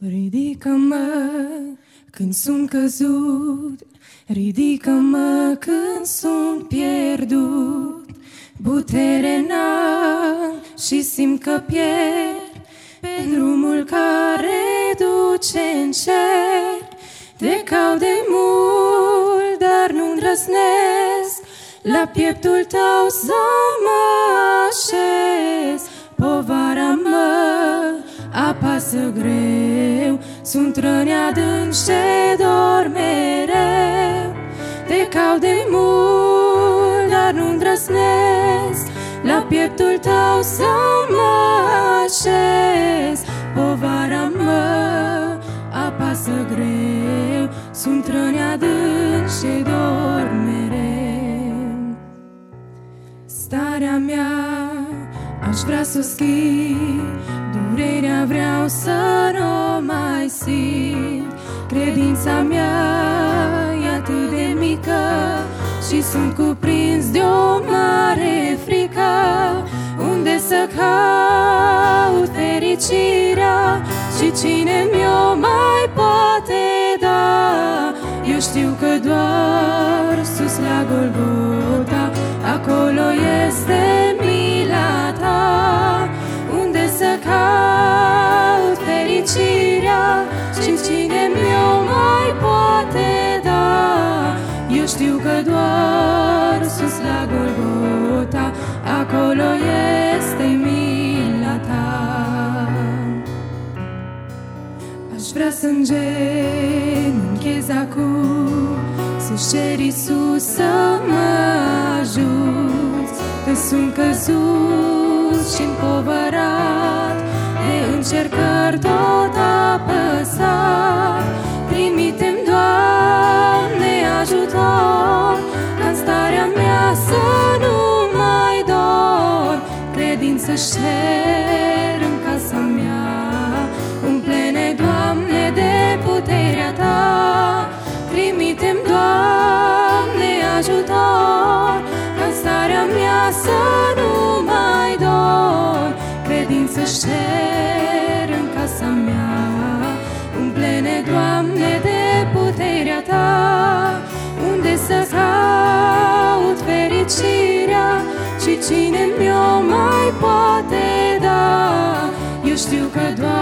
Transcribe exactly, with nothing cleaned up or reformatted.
Ridică-mă când sunt căzut, ridică-mă când sunt pierdut. Putere n-am și simt că pierd pe drumul care duce în cer. Te caut de mult, dar nu îndrăznesc la pieptul tău să mă așez. Povara mă apasă greu, sunt răni adânci ce dor mereu. Te caut de mult, dar nu îndrăznesc la pieptul tău să mă așez. Povara mă apasă greu, sunt răni adânci ce dor mereu. Starea mea aș vrea să o schimb, durerea vreau să nu mai simt. Credința mea e atât de mică și sunt cuprins de o mare frică. Unde să caut fericirea și cine mi-o mai poate da? Eu știu că doar sus la Golgota, acolo este mila ta. Unde să caut fericirea și cine mi-o mai poate da? Eu știu că doar sus la Golgota, acolo este mila ta. Aș vrea să îngenunchez acum, să-ți cer, Iisus, să mă ajuți, că sunt căzut și împovărat de încercări tot apăsat. Trimite-mi, Doamne, ajutor, ca-n starea mea să nu mai dor. Credință-și cer în casa mea, umple-ne, Doamne, de puterea ta. Trimite-mi, Doamne, ajutor, ca-n starea mea să nu mai dor. Credință-și cer în casa mea, umple-ne, Doamne, de puterea ta. Unde să caut fericirea și cine mi-o mai poate da? Eu știu că doar